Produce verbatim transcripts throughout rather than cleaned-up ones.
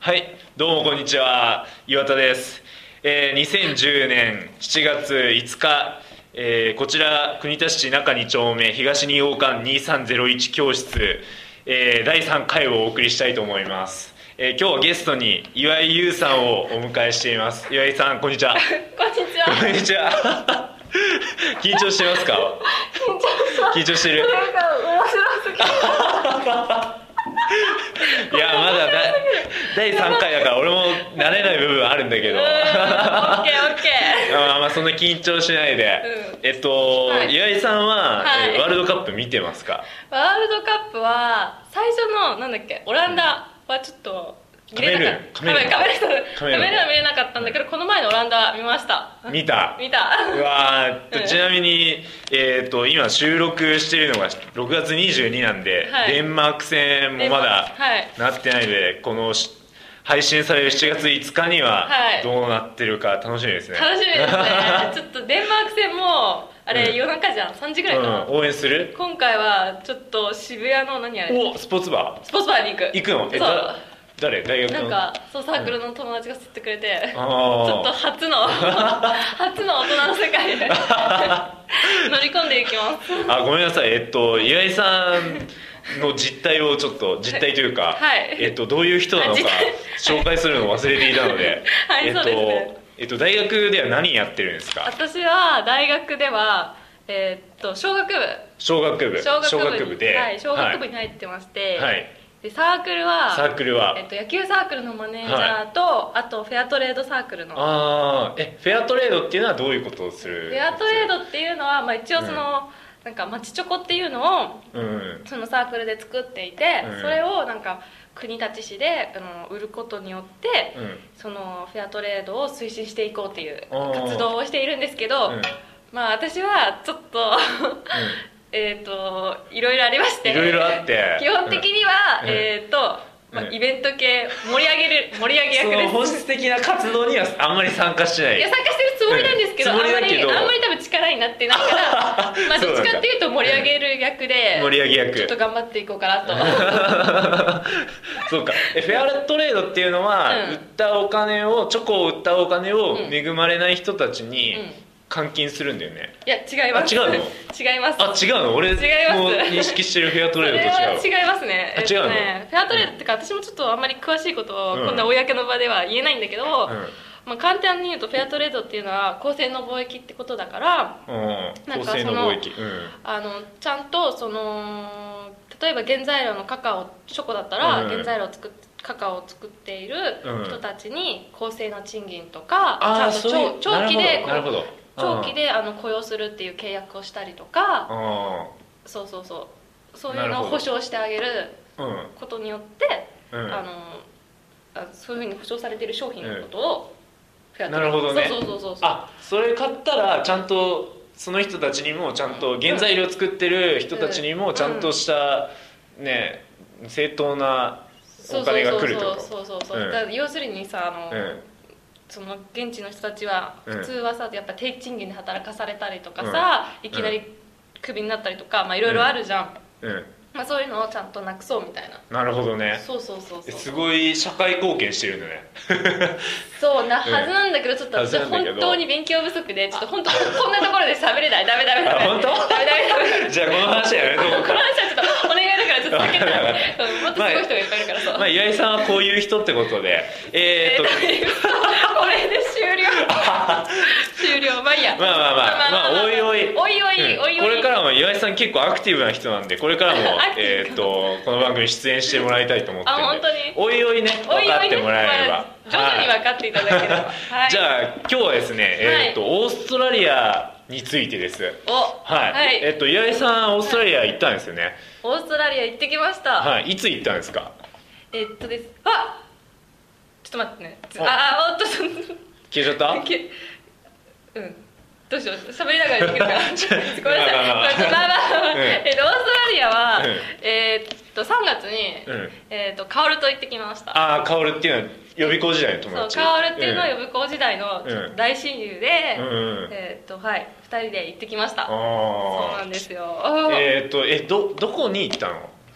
はい、どうもこんにちは、岩田です。えー、にせんじゅうねんしちがついつか、えー、こちら国田市中に丁目東に号館にさんぜろいち教室、えー、だいさんかいをお送りしたいと思います。えー、今日はゲストに岩井優さんをお迎えしています。岩井さん、こんにちは。 こんにちは。 こんにちは。緊張してますか？緊張してる。 なんか面白すぎる。 いや、まだだだいさんかいだから俺も慣れない部分あるんだけど、 オッケーオッケー。 まあまあそんな緊張しないで、 うん、 えっと、はい、岩井さんは、 はい、 ワールドカップ見てますか？ ワールドカップは最初のなんだっけオランダはちょっと、うんカメルーンカメルーンカメルーンカメルーンは見れなかったんだけど、この前のオランダ見ました。 見た見た。 うわー、ちなみに、えー、と今収録しているのがろくがつにじゅうになんで、はい、デンマーク戦もまだなってないので、はい、この配信されるしちがついつかにはどうなってるか楽しみですね。 楽しみですね。ちょっとデンマーク戦もあれ、うん、夜中じゃん、さんじぐらいかな、 うん、応援する？ 今回はちょっと渋谷の何あれ、 おスポーツバースポーツバーに行く行くの？えそう誰？大学のなんかそうサークルの友達が吸ってくれて、うん、ちょっと初の初の大人の世界で乗り込んでいきます。 あ、ごめんなさい。えっと岩井さんの実態をちょっと実態というか、はい、えっとどういう人なのか紹介するのを忘れていたので、 はい、 えっと、 そうですね。 えっと大学では何やってるんですか？ 私は大学ではえー、っと小学部小学部小学部小学部で、 はい、小学部に入ってまして、 はい、 でサークルはサークルは、 えっと、野球サークルのマネージャーと、はい、あとフェアトレードサークルのあえフェアトレードっていうのはどういうことをする？ フェアトレードっていうのは、まあ、一応その、うん、なんか町チョコっていうのを、うん、そのサークルで作っていて、うん、それをなんか国立市であの売ることによって、うん、そのフェアトレードを推進していこうっていう活動をしているんですけど、うん、まあ私はちょっと、うんえーといろいろありまして、 いろいろあって基本的には、うん、えーとまあ、イベント系盛り上げる盛り上げ役です。 その本質的な活動にはあんまり参加してない。 いや参加してるつもりなんですけど、うん、あんまりあんまり多分力になってないからまあどっちかっていうと盛り上げる役で、 盛り上げ役ちょっと頑張っていこうかなとそうか。えフェアトレードっていうのは、うん、売ったお金をチョコを売ったお金を恵まれない人たちに、うんうん換金するんだよね。 いや違います。 あ違うの？ 違います。 あ違うの？俺も認識してるフェアトレードと違う。 それは違いますね。 あ違うの？ えっとね、フェアトレードってか私もちょっとあんまり詳しいことをこんな公の場では言えないんだけど、うんまあ、簡単に言うとフェアトレードっていうのは公正の貿易ってことだから、うん、なんかその、公正の貿易、うん、あのちゃんとその例えば原材料のカカオチョコだったら、うん、原材料を作ってカカオを作っている人たちに公正な賃金とか、うん、ちゃんと長期でなるほど長期であの雇用するっていう契約をしたりとか、そうそうそうそういうのを保証してあげることによって、うん、あのあそういうふうに保証されている商品のことをフェアトレード、 なるほどね。 そうそうそうそうあそれ買ったらちゃんとその人たちにもちゃんと原材料作ってる人たちにもちゃんとした、ね、正当なお金が来るってこと。 そうそうそうそう、うん、だから要するにさあの、うんその現地の人たちは普通はさ、うん、やっぱ低賃金で働かされたりとかさ、うん、いきなりクビになったりとか、まあいろいろあるじゃん、うんうんまあ、そういうのをちゃんとなくそうみたいな。 なるほどね。 そうそうそうそう。 すごい社会貢献してるんだねそうなはずなんだけど、ちょっと私は本当に勉強不足でちょっと本当こんなところで喋れない。ダメダメダメ。 本当？ ダメダメダメ。 じゃあこの話やめとこうか。 この話はちょっとお願いだからちょっと避けたらもっとすごい人がいっぱいいるからさ、 まあ岩井さんはこういう人ってことでえー、っとこれで終了終了。まあいいや。 まあまあまあ、まあ、まあ、おいおいおいおい、うん、おいおい。 これからも岩井さん結構アクティブな人なんで、これからもえっとこの番組に出演してもらいたいと思ってるんで、 あ本当においおいね分かってもらえれば、 徐々に分かっていただければ、 はい、じゃあ今日はですね、えー、っとオーストラリアについてです。 おはい、はい、えっと岩井さんオーストラリア行ったんですよね。 オーストラリア行ってきました。 はい、いつ行ったんですか？ えっとですあちょっと待ってね。ああおっと消えちゃった？ うんどうしよう喋りながらできるかなごめんなさい。まあまあまあ、えっとオーストラリアは、うん、えー、っとさんがつに、うん、えー、っとカオルと行ってきました。 ああカオルっていうのは予備校時代の友達。 そうカオルっていうのは予備校時代の大親友で、 うん、 えー、っとはいふたりで行ってきました。 あそうなんですよ。 えー、っとえどどこに行ったの？ オ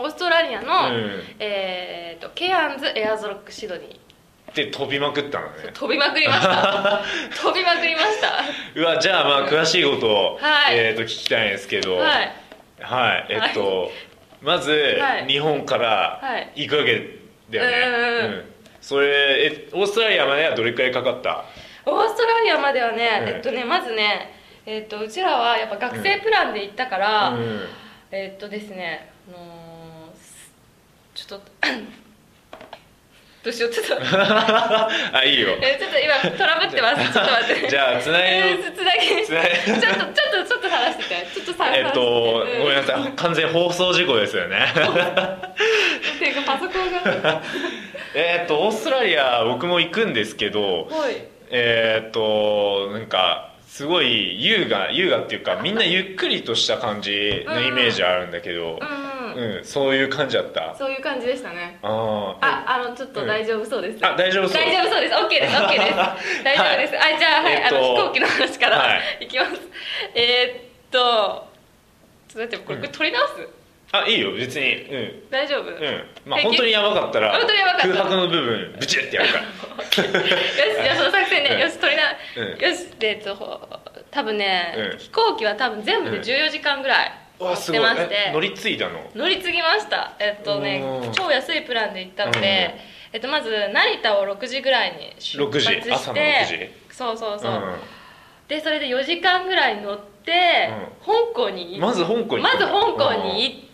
オーストラリアの、うん、えーとケアンズエアーズロックシドニーで飛びまくったのね。 飛びまくりました飛びまくりました。 うわ、じゃあまあ詳しいことを、はい、えーと聞きたいんですけど、はい、はい、えっと、はい、まず、はい、日本から行くわけだよね、はい、うん、それえオーストラリアまではどれくらいかかった？ オーストラリアまではね、うん、えっとねまずね、えっとうちらはやっぱ学生プランで行ったから、うん、えっとですね、あのー、ちょっとどうしよう、ちょっとあ、いいよ。 えちょっと今トラブってます。ちょっと待って。 じゃあつなぎのつなぎちょっとちょっとちょっと話してて、ちょっとさえっと、うん、ごめんなさい、完全放送事故ですよね。 っていうかパソコンがえっとオーストラリア僕も行くんですけど、はい、えっとなんかすごい優雅優雅っていうか、みんなゆっくりとした感じのイメージあるんだけど、うんうんうん、そういう感じだった。 そういう感じでしたね。ああ、あのちょっと大丈夫そうです、 うん、あ、大丈夫そう大丈夫そうです。 OK です OK です大丈夫です、はい、あ、じゃあ、はい、えー、あの飛行機の話から、はい、いきます。えー、っとちょっと待って、これ、これ取り直す、うん、 あ、いいよ別に、うん、 大丈夫、うん、 まあ本当にやばかったら空白の部分ブチッてやるからよし、じゃあその作戦ね、うん、よし、取りな、うん、よし、えっと多分ね、うん、飛行機は多分全部でじゅうよじかんぐらい乗ってまして、 乗り継いだの？ 乗り継ぎました。えっとね超安いプランで行ったので、えっと、まず成田をろくじぐらいに出発して、ろくじ、朝のろくじ、そうそうそう、うん、でそれでよじかんぐらい乗って、うん、香港にまず香港にまず香港に行って、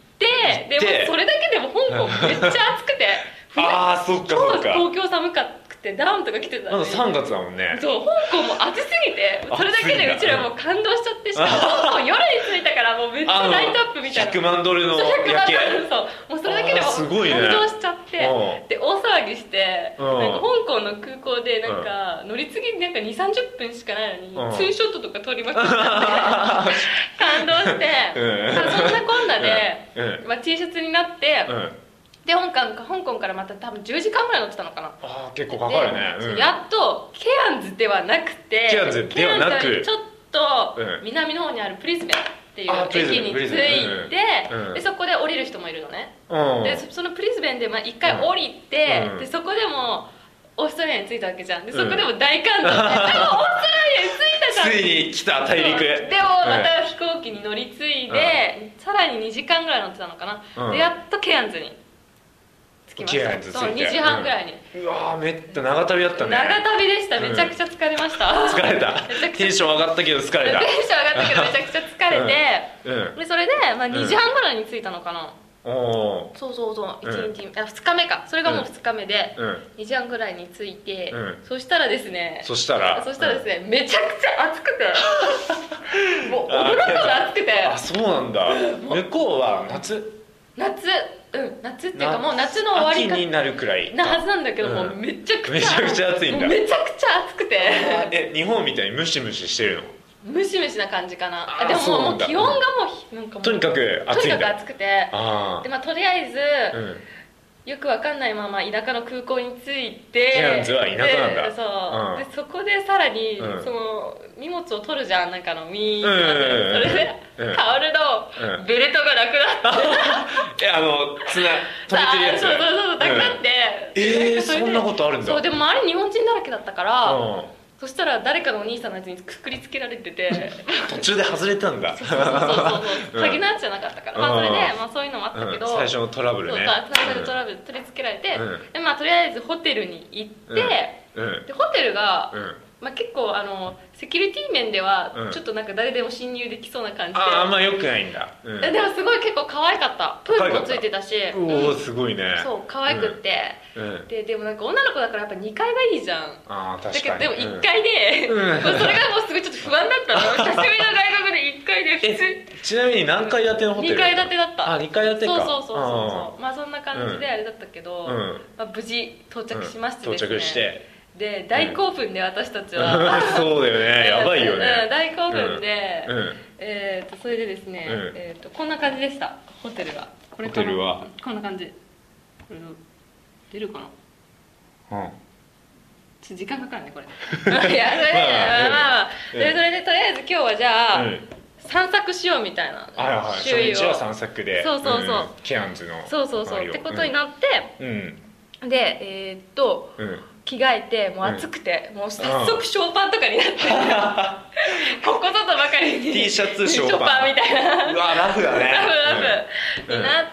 でもそれだけでも香港めっちゃ暑くてああ、そっかそっか、 超東京寒かったってダウンとか着てたまださんがつだもんね。 そう、香港も暑すぎてそれだけでうちらもう感動しちゃって、しかも夜に着いたからもうめっちゃライトアップみたいな、 ひゃくまんドルの夜景、 そう、もうそれだけでも感動しちゃって、ね、で大騒ぎして、なんか香港の空港でなんか乗り継ぎなんかにじゅうさんじゅっぷんしかないのにツーショットとか撮りまくっちゃって感動して、うん、そんなこんなで、うんまあ、T シャツになって、うんで香港か香港からまた多分じゅうじかんぐらい乗ってたのかな。 あ、結構かかるね、 うん、やっとケアンズではなくて、 ケアンズではなくちょっと南の方にあるプリズベンっていう駅に着いて、うん、でそこで降りる人もいるのね、うん、でそのプリズベンで一回降りて、うん、でそこでもオーストラリアに着いたわけじゃん。でそこでも大感動で、うん、でもオーストラリアに着いたじゃん、 ついに来た大陸でもまた飛行機に乗り継いで、うん、さらににじかんぐらい乗ってたのかな、うん、でやっとケアンズにケアンズ着いて、 そうにじはんぐらいに、 うん、うわーめっちゃ長旅だったね。 長旅でした。めちゃくちゃ疲れました、うん、 疲れたテンション上がったけど疲れたテンション上がったけどめちゃくちゃ疲れて、うんうん、でそれで、まあ、にじはんぐらいに着いたのかな、うん、おそうそうそういちにち、うん、あふつかめか、それがもうふつかめで、うん、にじはんぐらいに着いて、うん、そしたらですねそしたらそしたらですね、うん、めちゃくちゃ暑くてもう驚くほど暑くてあ、そうなんだ向こうは夏夏うん、夏っていうかもう夏の終わりか秋になるくらいなはずなんだけど、うん、もうめちゃくちゃめちゃくちゃ暑いんだ。 めちゃくちゃ暑くてえ、日本みたいにムシムシしてるの？ ムシムシな感じかな。あでももう気温がもうなんかもうとにかく暑いんだ。 とにかく暑くて、あで、まあ、とりあえず、うんよくわかんないまま田舎の空港に着いて、 ケアンズは田舎なんだ。 そう、うん、でそこでさらに、うん、その荷物を取るじゃん、なんかのウィーンって、うん、それで、うん、タオルのベルトがなくなって、 え、あのつな止めてるやつそうそうそうなくなって、 うん、えー、そんなことあるんだ。 そうでも周り日本人だらけだったから、うんそしたら誰かのお兄さんのやつにくくりつけられてて途中で外れたんだ。 そうそうそうそう鍵のやつじゃなかったから、うん、まあそれで、まあ、そういうのもあったけど、うん、 最初のトラブルね、 最初のトラブル取り付けられて、うん、でまあとりあえずホテルに行って、うんうん、でホテルが、うんまあ、結構あのセキュリティ面ではちょっとなんか誰でも侵入できそうな感じで、 ああんま良くないんだ、 うん、でもすごい結構可愛かった。プールもついてたし、 おおすごいね、 そう可愛くって、うん、ででもなんか女の子だからやっぱにかいがいいじゃん。 あ確かに。 だけどでもいっかいで、うん、それがもうすごいちょっと不安だったの久しぶりの外国でいっかいで普通ちなみに何階建てのホテル？ にかい建てだった。 あにかい建てか。 そうそうそうそうまあそんな感じであれだったけど、うんまあ、無事到着しましてですね、 到着してで大興奮で私たちは、 うん、そうだよねやばいよね、 うん、大興奮で、うん、えー、とそれでですね、うんえー、とこんな感じでしたホテルが。これホテルはこんな感じ。これ出るかな、うん、ちょっと時間かかるねこれいやそれでまあまあまあ、うん、でそれでとりあえず今日はじゃあ、うん、 散策しようみたいな、 はいはい、初日は散策で、 そうそうそう、うん、 ケアンズのそうそうそうってことになって、うん、でえー、っと、うん、着替えてもう暑くて、うん、もう早速ショーパンとかになってここぞとばかりに T シャツショーパン, ショーパンみたいなうわラフだねラフラフになって、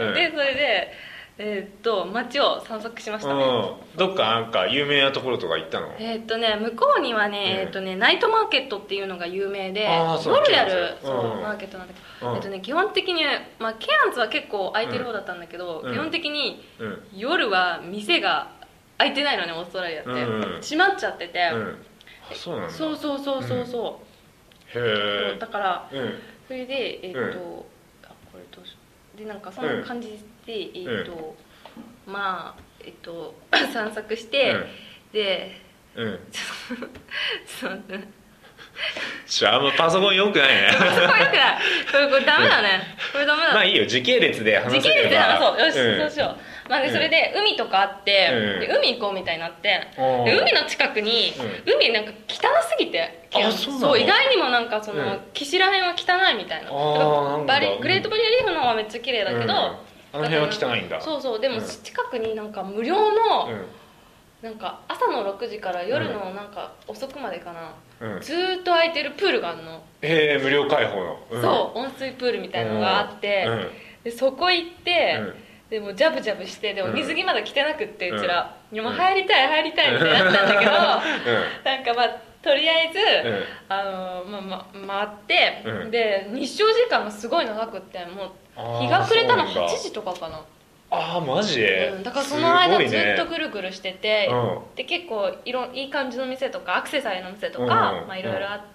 うん、でそれでえー、っと街を散策しましたね、 うん、どっかなんか有名なところとか行ったの？ えー、っとね向こうにはね、うん、えー、っとねナイトマーケットっていうのが有名で夜やるそう、うん、マーケットなんだけど、うん、えー、っとね基本的に、まあ、ケアンズは結構空いてる方だったんだけど、うん、基本的に夜は店が空いてないのねオーストラリアって、うん、閉まっちゃってて、うん、 そうなんだ。 そうそうそうそうそう、うん、へえだから、うん、それでえー、っと、うん、あこれどうしようでなんかそんな感じで、うんえーとうん、まあえっ、ー、と散策して、うん、で、うん、ちょっと待ってじゃあもうパソコン良くないねパソコン良くないこれこれダメだねこれダメだまあいいよ時系列で話せれば時系列で話そうよし、うん、そうしよう、まあ、でそれで海とかあって、うん、で海行こうみたいになってで海の近くに、うん、海なんか汚すぎてあそうそう意外にもなんかその、うん、岸ら辺は汚いみたいなあバリグレートバリアリーフの方はめっちゃ綺麗だけど、うん、あの辺は汚いんだそうそうでも、うん、近くになんか無料の、うんなんか朝のろくじから夜のなんか遅くまでかな、うん、ずーっと空いてるプールがあるのへえ無料開放の、 うん、そう温水プールみたいなのがあって、うん、でそこ行って、うん、でもジャブジャブしてでも水着まだ着てなくってうちら、うん、でも入りたい入りたいってなったんだけど、うん、なんかまあとりあえず、うんあのまま、回って、うん、で日照時間がすごい長くってもう日が暮れたのはちじとかかなああマジ、 うん、だからその間ずっとぐるぐるしてて、ね、で結構いろいい感じの店とかアクセサリーの店とか、うんまあ、いろいろあって、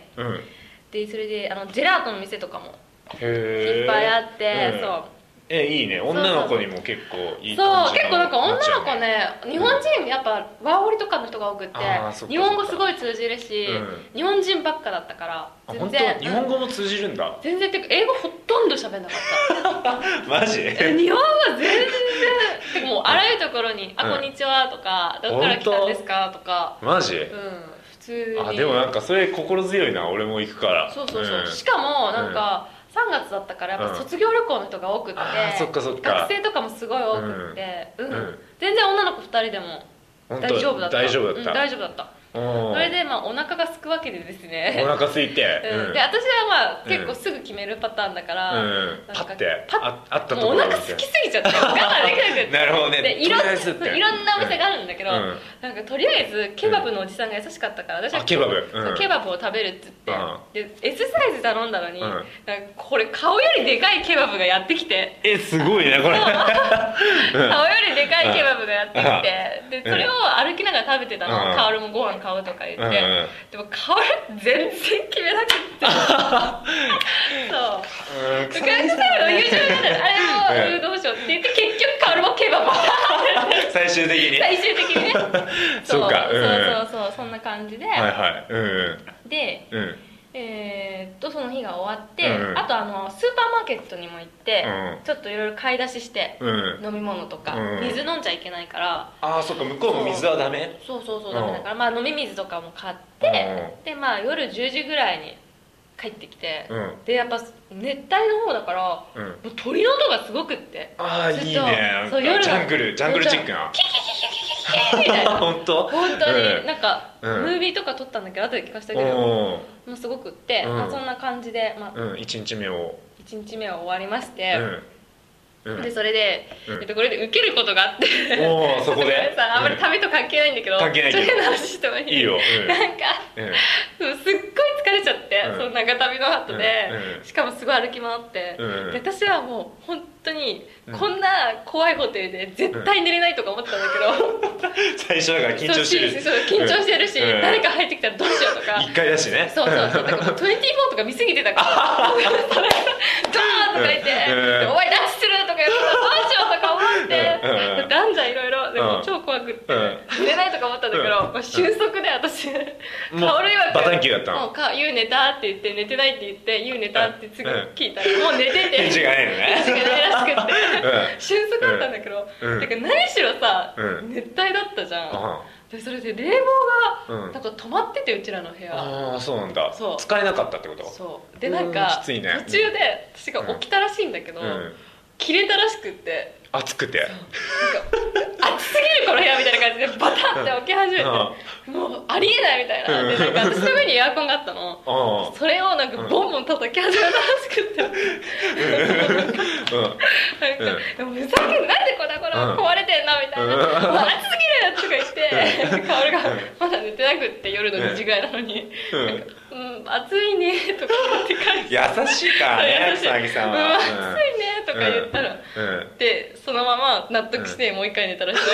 うん、でそれであのジェラートの店とかもいっぱいあって、うん、そうえいいね女の子にも結構いい感じそう結構なんか女の子ね日本人やっぱワーホリとかの人が多くって、うん、日本語すごい通じるし、うん、日本人ばっかだったから全然日本語も通じるんだ、 うん、全然ってか英語ほとんど喋んなかったマジ日本語全然てかもうあらゆるところに「あこんにちは」とか「どっから来たんですか?」とかマジうん普通にあでもなんかそれ心強いな俺も行くからそうそうそう、うん、しかもなんか、うんさんがつだったからやっぱ卒業旅行の人が多くって、 うん、そっかそっか学生とかもすごい多くって、うんうん、全然女の子ふたりでも大丈夫だった大丈夫だった、 うん、大丈夫だったそれでまあお腹が空くわけでですねお腹空いて、 うん、で私はまあ結構すぐ決めるパターンだから、 うん、パッてパッああったところもうお腹空きすぎちゃって我慢できなくてなるほどねでいろんいろんなお店があるんだけど、うん、なんかとりあえずケバブのおじさんが優しかったから私はケバブ、 うん、ケバブを食べるって言って、うん、で S サイズ頼んだのに、うん、なんかこれ顔よりでかいケバブがやってきてえすごいねこれ顔よりでかいケバブがやってきてでそれを歩きながら食べてたの、うん、カオルもご飯買うとか言って、うんでも顔全然決めなくってそう昔から優秀なのあれもどうしようって言って結局カオルもケバブ最終的に最終的にねそうか、 うん、そうそうそうそんな感じではいはい、うん、 で、うんえー、っとその日が終わって、うん、あとあのスーパーマーケットにも行って、うん、ちょっといろいろ買い出しして、うん、飲み物とか、うん、水飲んじゃいけないからああそっか向こうも水はダメそうそうそうダメだから、まあ、飲み水とかも買って、でまあ夜じゅうじぐらいに帰ってきて、でやっぱ熱帯の方だから、もう鳥の音がすごくってああいいねそう夜ジャングルジャングルチックなキキキキキキキみたいな本当本当に、なんか、ムービーとか撮ったんだけど後で聞かせたけどもうすごくって、まあ、そんな感じで、まあうん、いちにちめをいちにちめは終わりまして、うん、でそれで、うん、えっと、これで受けることがあっておそこでさあんまり旅と関係ないんだけど、 関係ないけどそれの話してもいい？ いいよ、うん、 なんか、うん、すっごい疲れちゃって、うん、その長旅の後で、うん、しかもすごい歩き回って、うん、で私はもう本当にこんな怖いホテルで絶対寝れないとか思ってたんだけど、 うん、最初だから緊張してるしそう緊張してるし、うん、誰か入ってきたらどうしようとかいっかいだしねそうそうそうだからもうにじゅうよんとか見すぎてたからドーンとか言って、うん、お前拉致するとか言ってどうしようとか思って、うん、だんじゃんいろいろでも超怖くって、うん、寝れないとか思ったんだけど、うんまあ、瞬足で私薫曰くバタンキューだったのもうかユウ寝たって言って寝てないって言ってユウ寝たって次聞いたら、もう寝てて返事がないのね返事がないらしくって瞬足だったんだけど、うん、だから何しろさ、うん、熱帯だったじゃん、うん、 でそれで冷房がなんか止まってて、うちらの部屋。 ああそうなんだ。 そう使えなかったってこと。 そうでなんかきついね、 途中で私が起きたらしいんだけど、うん、切れたらしくって、 暑くてなんか暑すぎるこの部屋みたいな感じでバタって起き始めて、うん、もうありえないみたいな。でなんか私の上にエアコンがあったの、うん、それをなんかボンボン叩き始めたらしくって、うん、なんか、うん、もうふざけんなんでこんなこの壊れてんなみたいな、うん、もう暑すぎるとか言ってカオルがまだ寝てなくって夜のにじぐらいなのに、うん、なんかうん暑いねとか言って返して優しいからね草薙さんは、 うん、暑いねとか言ったら、うんうん、でそのまま納得してもう一回寝たらしい、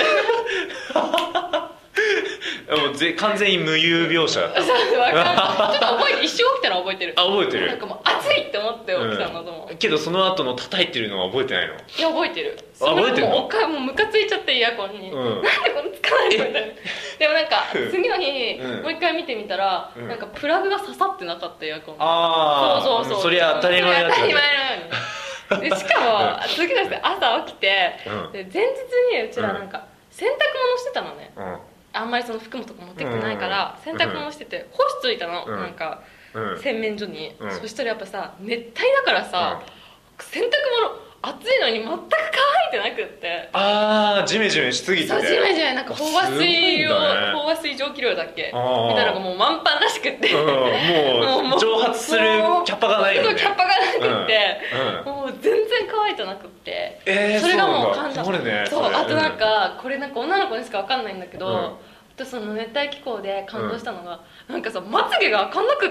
うん、もうぜ完全に無遊描写だった。 そう分かんないちょっと覚えて一瞬起きたら覚えてる。 あ覚えてる。 なんかもう暑いって思って起きたんだと思う、 うん、けどその後の叩いてるのは覚えてないの。 いや覚えてる。 あ覚えてるの。 もうもうムカついちゃってエアコンに、うん、なんでこのつかないのみたいな。でもなんか次の日、うん、もう一回見てみたら、うん、なんかプラグが刺さってなかったエアコン。 ああそうそうそう、それ当たり前だった。 当たり前なのにでしかも次の日朝起きて、うん、で前日にうちらなんか洗濯物してたのね、うん、あんまりその服もとか持ってきてないから、うん、洗濯物してて干しといたの、うん、なんか、うん、洗面所に、うん、そしたらやっぱさ熱帯だからさ、うん、洗濯物暑いのに全く乾いてなくって。 ああジメジメしすぎてて、 そうジメジメなんか飽和水を、ね、飽和水蒸気量だっけみたいなのがもう満帆らしくって、うん、もう蒸発するキャパがないよね。キャパがなくって、うんうん、もう全然乾いてなくって、 えー、 それがもう感動。 そうなんだ、ね、 そうあとなんか、うん、これなんか女の子にしか分かんないんだけど、うん、あとその熱帯気候で感動したのが、うん、なんかさまつげが開かんなくって。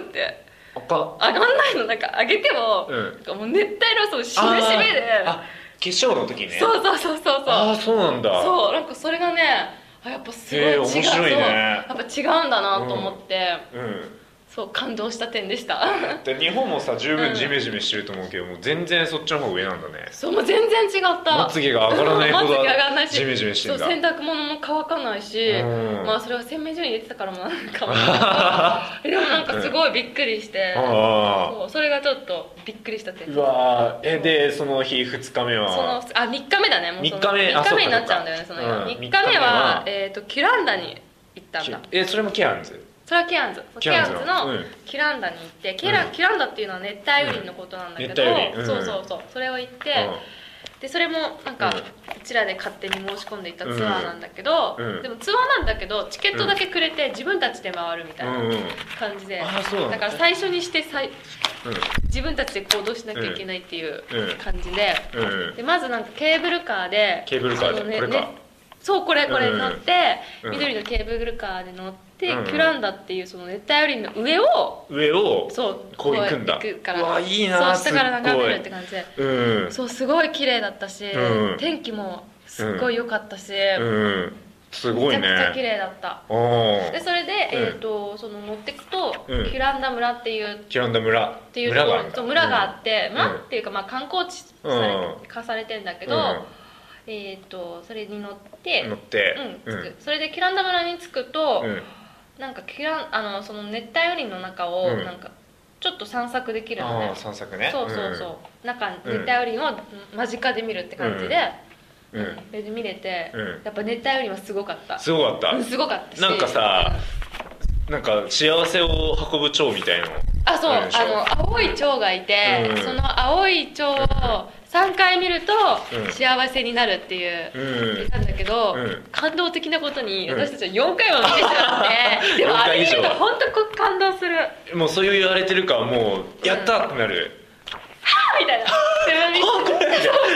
上がんないの。なんか上げても、うん、なんかもう熱帯のそのしめしめで、 あ化粧の時ね。 そうそうそうそうそう。 ああそうなんだ。 そうなんかそれがねあやっぱすごい違う、 面白いね。 やっぱ違うんだなと思って、うん、うんそう感動した点でした。 で日本もさ十分ジメジメしてると思うけど、うん、もう全然そっちの方が上なんだね。 そうもう全然違った。 まつげが上がらないほどジメジメしてんだ。 そう洗濯物も乾かないし、うん、まあそれは洗面所に入れてたからもなんかもでもなんかすごいびっくりして、うん、そうそれがちょっとびっくりした点。 うわえでその日ふつかめはそのあみっかめだね。もうそのみっかめみっかめになっちゃうんだよねその、うん、みっかめは、えー、とキュランダに行ったんだ。 えそれもケアンズ。 それはケアンズケアンズのキュランダに行って、うん、キュランダっていうのは熱帯雨林のことなんだけど、うんうん、そうそうそうそれを行って、うん、でそれもなんか、うん、うちらで勝手に申し込んでいったツアーなんだけど、うん、でもツアーなんだけどチケットだけくれて自分たちで回るみたいな感じで、うんうん、だから最初にしてさい、うん、自分たちで行動しなきゃいけないっていう感じで、うん、でまずなんかケーブルカーでケーブルカーで、ね、これか、 ね、そうこれこれ乗って、うん、緑のケーブルカーで乗ってで、うん、キュランダっていうその熱帯雨林の上を上をそうこう行くんだ。 行くからうわいいな。 そう下から眺めるって感じで、うん、そうすごい綺麗だったし、うん、天気もすっごい良かったし、うんうん、 すごいね。 めちゃくちゃ綺麗だった。でそれで、えーと、その乗ってくと、うん、キュランダ村っていうキュランダ村っていうところそう村があって、うん、村っていうかまあ観光地化されてんだけど。うんえー、とそれに乗って乗って、 うんうん、それでキュランダ村に着くと、うん、なんかキュランあのその熱帯雨林の中を、うん、なんかちょっと散策できるのね。 あ散策ね。 そうそうそう、うん、中熱帯雨林を間近で見るって感じで、うんうん、それで見れて、うん、やっぱ熱帯雨林はすごかった。 すごかった、 うん、すごかったしなんかさ、うん、なんか幸せを運ぶ蝶みたいなあそうあの青い蝶がいて、うん、その青い蝶をさんかい見ると幸せになるっていうなんだけど、うん、感動的なことに私たちはよんかいも見てしまって、うん、でもあれ見ると本当感動する。 もうそういう言われてるからもうやったってなる、 うん、はぁみたいなはぁみたいな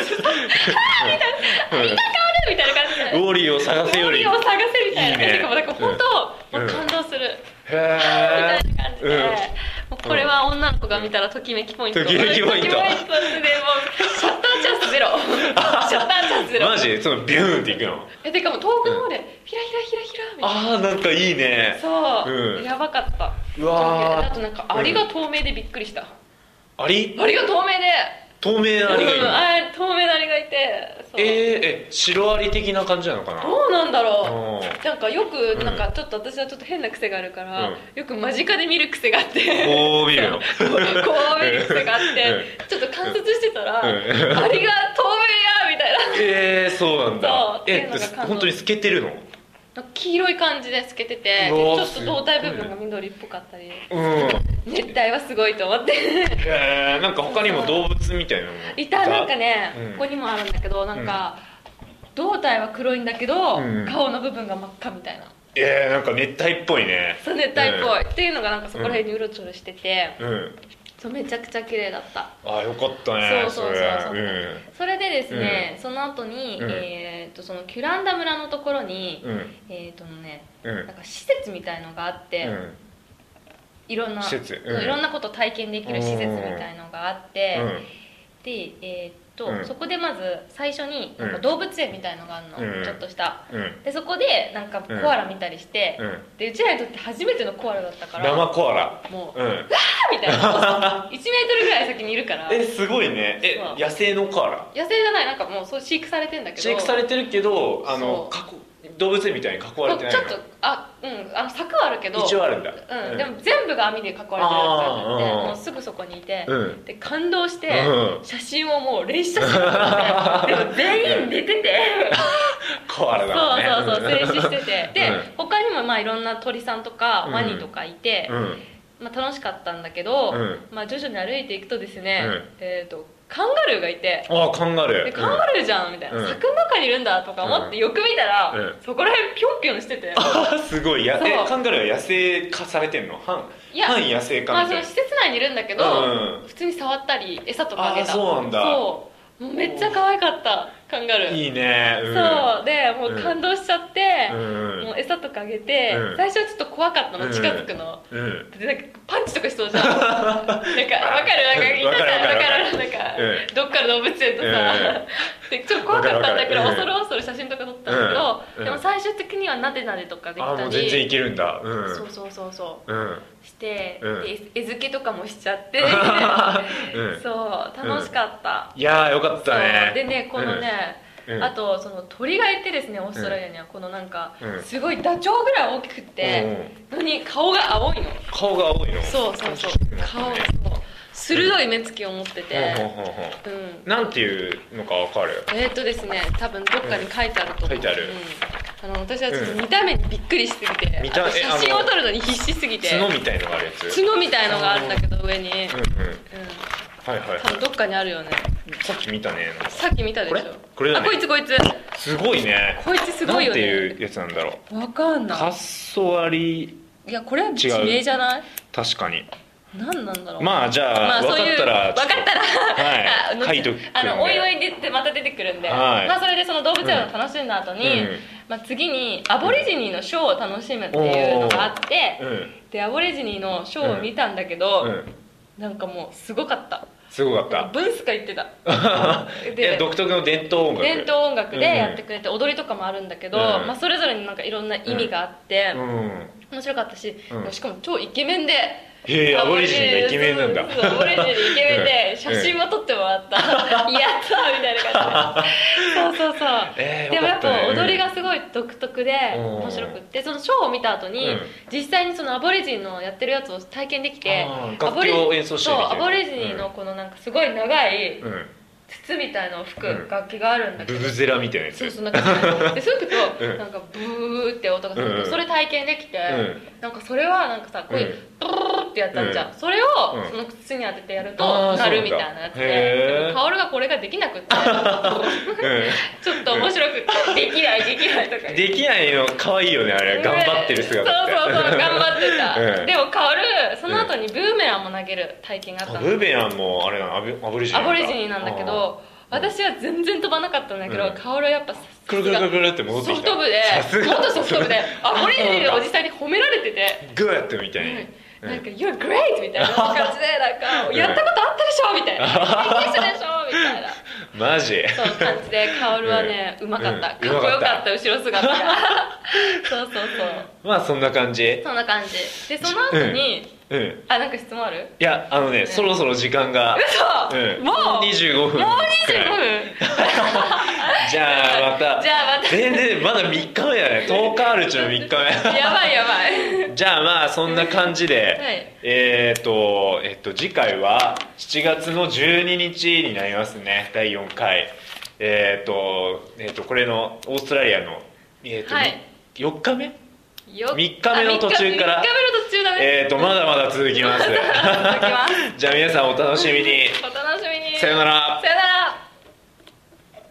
みんな変わるみたいな感じでウォーリーを探せよりウォーリーを探せみたいな、いいね、なんか本当、うん、もう感動する、うん、へーみたいな感じで、うんもうこれは女の子が見たらときめきポイント。 ときめきポイント。ときめきポイントでもうシャッターチャンスゼロ。シャッターチャンスゼロ。 マジ？そのビューンっていくの？ えてかもう遠くの方で、うん、ひらひらひらひらみたいな。 あーなんかいいね。 そう、うん、やばかった。 うわー。 あとなんかアリが透明でびっくりした。 アリ？ アリが透明で。 透明なアリがいる、うん、 あ透明なアリがいてそうえー、えシロアリ的な感じなのかな。 どうなんだろう。なんかよくなんかちょっと私はちょっと変な癖があるから、うん、よく間近で見る癖があってこう見るのこう見る癖があって、うん、ちょっと観察してたら、うん、アリが透明やみたいなえー、そうなんだ。え本当に透けてるの？ なんか黄色い感じで透けてて、ちょっと胴体部分が緑っぽかったり、うん、熱帯はすごいと思ってえー、なんか他にも動物みたいなのもいた。なんかね、うん、ここにもあるんだけど、なんか、うん、胴体は黒いんだけど、うん、顔の部分が真っ赤みたいな。 えー、なんか熱帯っぽいね。 そう、熱帯っぽい、うん、っていうのがなんかそこら辺にうろちょろしてて、 うん、 そうめちゃくちゃ綺麗だった。 あ、よかったね。 そうそうそうそう、うん、それでですね、うん、その後に、うん、えー、とそのキュランダ村のところに、うん、えーとね、うん、なんか施設みたいのがあって、うん、いろんな、施設、うん、いろんなことを体験できる施設みたいのがあって、うん、で、えーとうん、そこでまず最初になんか動物園みたいのがあるの、うん、ちょっとした、うん、でそこでなんかコアラ見たりして、うん、でうちらにとって初めてのコアラだったから、 生コアラもう、うん、わーみたいないちメートルぐらい先にいるから、 えすごいね。え野生のコアラ？ 野生じゃない、なんかもうそう飼育されてんだけど、 飼育されてるけど、あの動物園みたいに囲われてないの？ ちょっとあうんあの柵はあるけど、 一応あるんだ、 うんうん、でも全部が網で囲われてるやつがあって、もうすぐそこにいて、うん、で感動して、うん、写真をもう連写真を撮ってでも全員寝ててコアラだもんね。 そうそうそう、静止しててで、うん、他にもまあいろんな鳥さんとかワニとかいて、うんまあ、楽しかったんだけど、うんまあ、徐々に歩いていくとですね、うんえーとカンガルーがいて、 ああカンガルー、 カンガルーじゃんみたいな、うん、柵の中にいるんだとか思ってよく見たら、うん、そこら辺ピョンピョンしてて、 ああすごいや。えカンガルーは野生化されてんの？半半野生化みたいな、 まあ、その施設内にいるんだけど、うん、普通に触ったり餌とかあげた。 あそうなんだ。 そうもうめっちゃ可愛かったカンガルー。 いいね、 うん、そうでもう感動しちゃって、うん、もう餌とかあげて、うん、最初はちょっと怖かったの、近づくの、うん、でなんかパンチとかしそうじゃんなんか分かる、なんかいたじゃん、分かる、なんか、うん、どっかの動物園とさ、うん、でちょっと怖かったんだけど、恐る恐る写真とか撮ったんだけど、うん、でも最終的にはなでなでとかできたり、あもう全然いけるんだ、うん、 そうそうそうそう、うん、して、うん、で餌付けとかもしちゃってうん、そう楽しかった、 うん、いやーよかったね。 でねこのね、うん、あとその鳥がいてですね、オーストラリアにはこのなんか、うん、すごいダチョウぐらい大きくて、うん、何顔が青いの。 顔が青いの。 そうそうそう、顔がそう鋭い目つきを持ってて、 うんうん、なんていうのか分かる？ えーっとですね多分どっかに書いてあると思う、 書いてある、 うん、あの私はちょっと見た目にびっくりしすぎて、うん、写真を撮るのに必死すぎて、 角みたいのがあるやつ、 角みたいのがあるんだけど上に、うんうん、うん、 はいはいはい、 多分どっかにあるよね。 さっき見たね。 さっき見たでしょ。 これ？これだね。 あこいつこいつすごいね。 こいつすごいよね。 なんていうやつなんだろう。わかんない。 カッソアリ。 いやこれは地名じゃない？ 確かに。 何なんだろう。 まあじゃあ、まあ、分かったら分かったらはい書いとくんで、 あのおいおいでまた出てくるんで、はい、まあそれでその動物園を楽しんだ後に、うんまあ、次にアボリジニのショーを楽しむっていうのがあって、うん、でアボリジニのショーを見たんだけど、うんうん、なんかもうすごかった。 すごかった。 ブンスカ言ってたで独特の伝統音楽伝統音楽でやってくれて、うん、踊りとかもあるんだけど、うんまあ、それぞれになんかいろんな意味があって、うん、面白かったし、うん、しかも超イケメンで、 へえアボリジニがイケメンなんだ。 そうアボリジニイケメンで写真も撮ってもらった、うん、やったーみたいな感じでそうそうそう、えー、でもやっぱ踊りがすごい独特で面白くって、そのショーを見た後に、うん、実際にそのアボリジニのやってるやつを体験できて、 楽器を演奏してみて、 そうアボリジニのこのなんかすごい長い、うん筒みたいのを吹く楽器があるんだけど、 ブブゼラみたいなやつ。 そうそうなんかで吹くと、うん、なんかブーって音がする、うん、それ体験できて、うん、なんかそれはなんかさこういうブーってやったんじゃん、うん、それをその筒に当ててやるとなるみたいなやつで、でも薫がこれができなくってちょっと面白くってできないできないとかできないの可愛いよねあれ、頑張ってる姿って。 そうそうそう頑張ってた、うん、でも薫その後にブーメランも投げる体験があったの。 ブーメランもあれなのアボリジニアボリジニなんだけど、私は全然飛ばなかったんだけど、薫、うん、はやっぱくるくるくるくるって戻ってきた。 ソフト部で元ソフト部でアボリジニのおじさんに褒められててグーってみたいに、うんうん、なんか You're great みたいな感じでなんかやったことあったでしょみたいなできでしょみたいなマジそう感じで薫はね、うん、うまかった、うん、かっこよかった後ろ姿がそうそうそうまあそんな感じそんな感じで、その後に、うん、あ、なんか質問ある？ いや、あのね、うん、そろそろ時間が嘘、 うん、 もうにじゅうごふんもうにじゅうごふんじゃあまたじゃあまた全然まだみっかめだね。とおかあるうちのみっかめやばいやばいじゃあまあそんな感じで、はい、えっ、ー、とえっ、ー、と次回はしちがつのじゅうににちになりますね、だいよんかい。えっ、ー、とえっ、ー、とこれのオーストラリアの、えーとはいよっかめよみっかめの途中からみっかめの途中だね。 えーとまだまだ続きます続きますじゃあ皆さんお楽しみにお楽しみに。 さよなら。 さよなら。